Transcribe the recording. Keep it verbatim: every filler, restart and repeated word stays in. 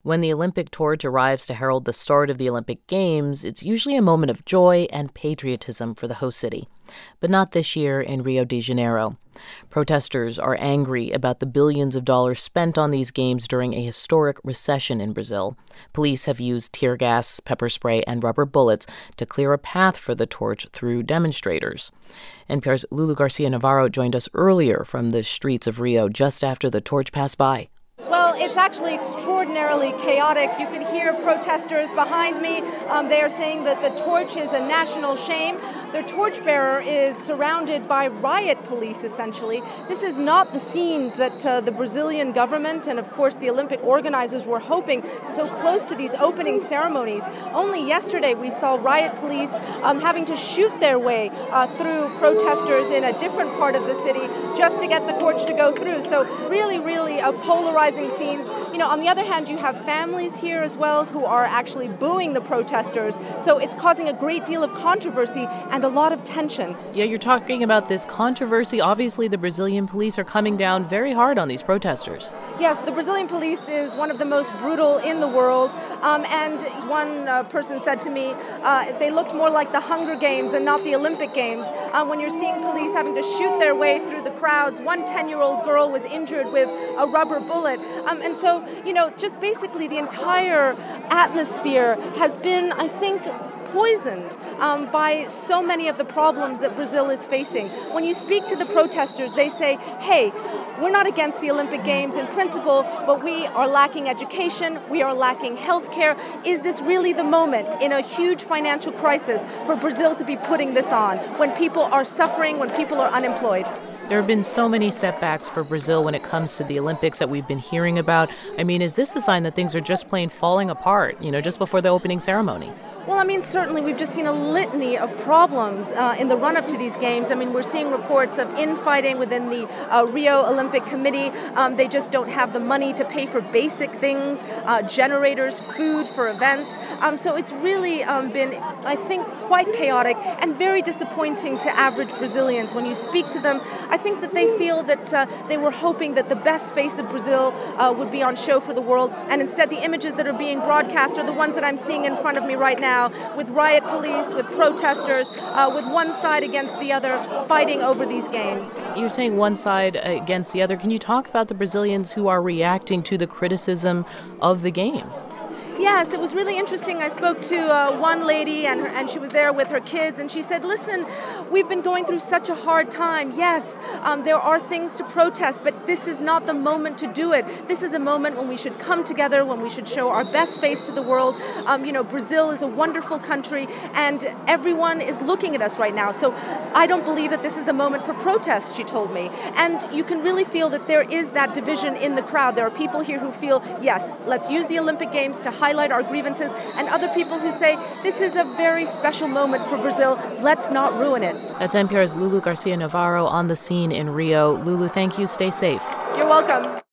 When the Olympic torch arrives to herald the start of the Olympic Games, it's usually a moment of joy and patriotism for the host city. But not this year in Rio de Janeiro. Protesters are angry about the billions of dollars spent on these games during a historic recession in Brazil. Police have used tear gas, pepper spray, and rubber bullets to clear a path for the torch through demonstrators. N P R's Lulu Garcia-Navarro joined us earlier from the streets of Rio just after the torch passed by. Well, it's actually extraordinarily chaotic. You can hear protesters behind me. Um, they are saying that the torch is a national shame. The torchbearer is surrounded by riot police, essentially. This is not the scenes that uh, the Brazilian government and, of course, the Olympic organizers were hoping so close to these opening ceremonies. Only yesterday we saw riot police um, having to shoot their way uh, through protesters in a different part of the city just to get the torch to go through. So really, really a polarizing scenes. You know, on the other hand, you have families here as well who are actually booing the protesters. So it's causing a great deal of controversy and a lot of tension. Yeah, you're talking about this controversy. Obviously, the Brazilian police are coming down very hard on these protesters. Yes, the Brazilian police is one of the most brutal in the world. Um, and one uh, person said to me, uh, they looked more like the Hunger Games and not the Olympic Games. Um, when you're seeing police having to shoot their way through the crowds, one ten-year-old girl was injured with a rubber bullet. Um, and so, you know, just basically the entire atmosphere has been, I think, poisoned um, by so many of the problems that Brazil is facing. When you speak to the protesters, they say, hey, we're not against the Olympic Games in principle, but we are lacking education, we are lacking health care. Is this really the moment in a huge financial crisis for Brazil to be putting this on, when people are suffering, when people are unemployed? There have been so many setbacks for Brazil when it comes to the Olympics that we've been hearing about. I mean, is this a sign that things are just plain falling apart, you know, just before the opening ceremony? Well, I mean, certainly we've just seen a litany of problems uh, in the run-up to these games. I mean, we're seeing reports of infighting within the uh, Rio Olympic Committee. Um, they just don't have the money to pay for basic things, uh, generators, food for events. Um, so it's really um, been, I think, quite chaotic and very disappointing to average Brazilians. When you speak to them, I think that they feel that uh, they were hoping that the best face of Brazil uh, would be on show for the world. And instead, the images that are being broadcast are the ones that I'm seeing in front of me right now, with riot police, with protesters, uh, with one side against the other, fighting over these games. You're saying one side against the other. Can you talk about the Brazilians who are reacting to the criticism of the games? Yes, it was really interesting. I spoke to uh, one lady, and, her, and she was there with her kids, and she said, listen, we've been going through such a hard time. Yes, um, there are things to protest, but this is not the moment to do it. This is a moment when we should come together, when we should show our best face to the world. Um, you know, Brazil is a wonderful country, and everyone is looking at us right now. So I don't believe that this is the moment for protest, she told me. And you can really feel that there is that division in the crowd. There are people here who feel, yes, let's use the Olympic Games to highlight highlight our grievances, and other people who say this is a very special moment for Brazil. Let's not ruin it. That's N P R's Lulu Garcia-Navarro on the scene in Rio. Lulu, thank you. Stay safe. You're welcome.